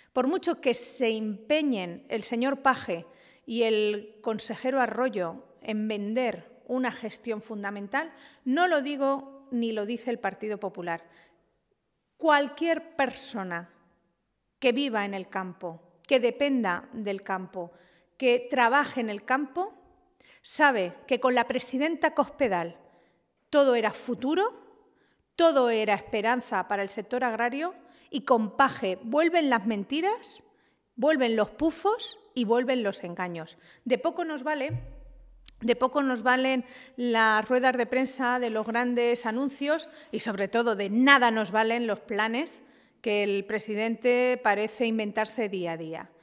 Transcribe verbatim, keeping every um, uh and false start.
Por mucho que se empeñen el señor Paje y el consejero Arroyo en vender una gestión fundamental, no lo digo ni lo dice el Partido Popular. Cualquier persona que viva en el campo, que dependa del campo, que trabaje en el campo, sabe que con la presidenta Cospedal todo era futuro, todo era esperanza para el sector agrario y con Paje vuelven las mentiras, vuelven los pufos y vuelven los engaños. De poco nos vale, de poco nos valen las ruedas de prensa de los grandes anuncios y sobre todo de nada nos valen los planes que el presidente parece inventarse día a día.